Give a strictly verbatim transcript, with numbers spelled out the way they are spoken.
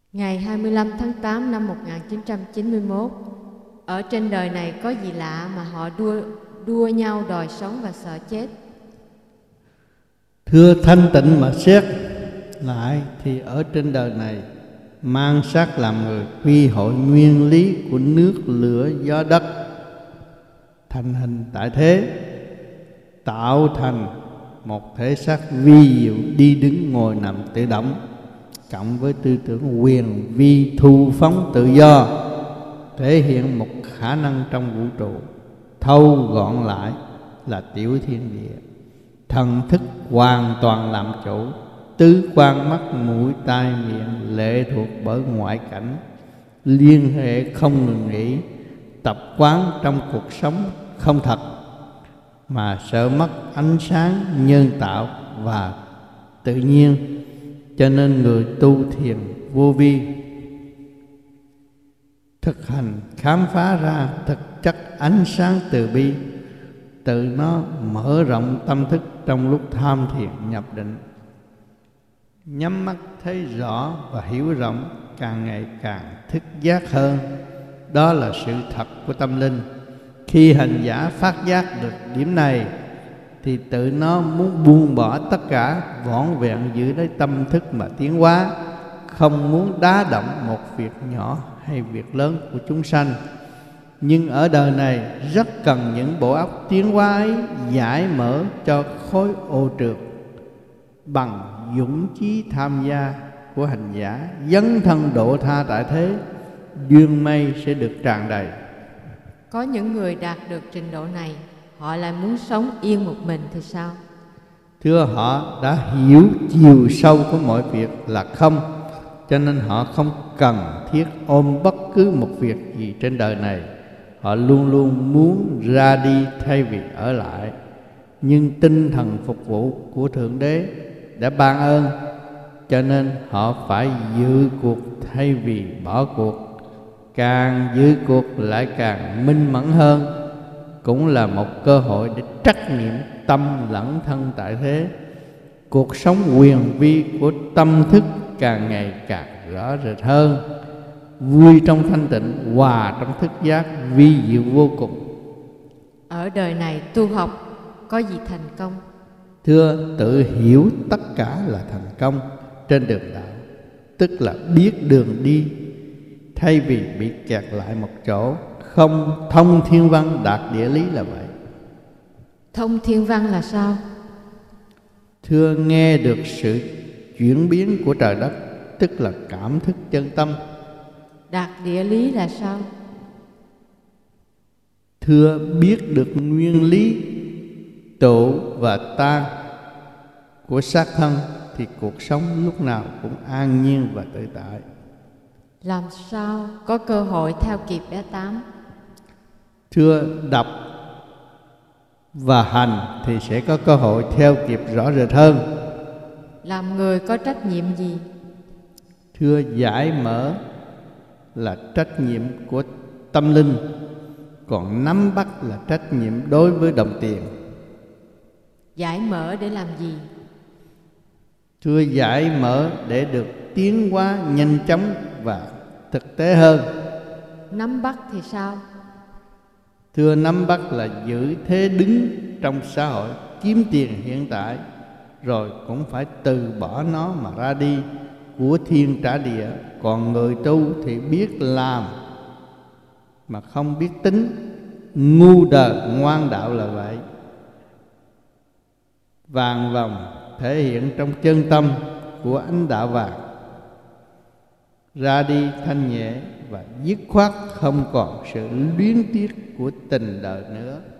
Ngày hai mươi lăm tháng tám năm một nghìn chín trăm chín mươi mốt, ở trên đời này có gì lạ mà họ đua, đua nhau đòi sống và sợ chết? Thưa thanh tịnh mà xét lại thì ở trên đời này, mang xác làm người, quy hội nguyên lý của nước lửa gió đất, thành hình tại thế, tạo thành một thể xác vi diệu đi đứng ngồi nằm tự động, cộng với tư tưởng quyền vi thu phóng tự do, thể hiện một khả năng trong vũ trụ. Thâu gọn lại là tiểu thiên địa, thần thức hoàn toàn làm chủ, tứ quan mắt mũi tai miệng lệ thuộc bởi ngoại cảnh, liên hệ không ngừng nghỉ, tập quán trong cuộc sống không thật mà sợ mất ánh sáng nhân tạo và tự nhiên. Cho nên người tu thiền vô vi thực hành khám phá ra thực chất ánh sáng từ bi, tự nó mở rộng tâm thức trong lúc tham thiền nhập định, nhắm mắt thấy rõ và hiểu rộng, càng ngày càng thức giác hơn. Đó là sự thật của tâm linh. Khi hành giả phát giác được điểm này thì tự nó muốn buông bỏ tất cả, vỏn vẹn giữ lấy tâm thức mà tiến hóa, không muốn đá động một việc nhỏ hay việc lớn của chúng sanh. Nhưng ở đời này rất cần những bộ óc tiến hóa ấy giải mở cho khối ô trượt. Bằng dũng chí tham gia của hành giả dấn thân độ tha tại thế, duyên may sẽ được tràn đầy. Có những người đạt được trình độ này, họ lại muốn sống yên một mình thì sao? Thưa, họ đã hiểu chiều sâu của mọi việc là không, cho nên họ không cần thiết ôm bất cứ một việc gì trên đời này. Họ luôn luôn muốn ra đi thay vì ở lại. Nhưng tinh thần phục vụ của Thượng Đế đã ban ơn, cho nên họ phải giữ cuộc thay vì bỏ cuộc. Càng giữ cuộc lại càng minh mẫn hơn, cũng là một cơ hội để trắc nghiệm tâm lẫn thân tại thế. Cuộc sống quyền vi của tâm thức càng ngày càng rõ rệt hơn, vui trong thanh tịnh, hòa trong thức giác, vi diệu vô cùng. Ở đời này tu học có gì thành công? Thưa, tự hiểu tất cả là thành công trên đường đạo, tức là biết đường đi, thay vì bị kẹt lại một chỗ. Không thông thiên văn đạt địa lý là vậy. Thông thiên văn là sao? Thưa, nghe được sự chuyển biến của trời đất, tức là cảm thức chân tâm. Đạt địa lý là sao? Thưa, biết được nguyên lý tụ và tan của xác thân thì cuộc sống lúc nào cũng an nhiên và tự tại. Làm sao có cơ hội theo kịp bé Tám? Thưa, đọc và hành thì sẽ có cơ hội theo kịp rõ rệt hơn. Làm người có trách nhiệm gì? Thưa, giải mở là trách nhiệm của tâm linh, còn nắm bắt là trách nhiệm đối với đồng tiền. Giải mở để làm gì? Thưa, giải mở để được tiến hóa nhanh chóng và thực tế hơn. Nắm bắt thì sao? Thưa, nắm bắt là giữ thế đứng trong xã hội, kiếm tiền hiện tại, rồi cũng phải từ bỏ nó mà ra đi, của thiên trả địa. Còn người tu thì biết làm mà không biết tính, ngu đờ ngoan đạo là vậy. Vàng vòng thể hiện trong chân tâm của ánh đạo vàng, ra đi thanh nhẹ và dứt khoát, không còn sự luyến tiếc của tình đời nữa.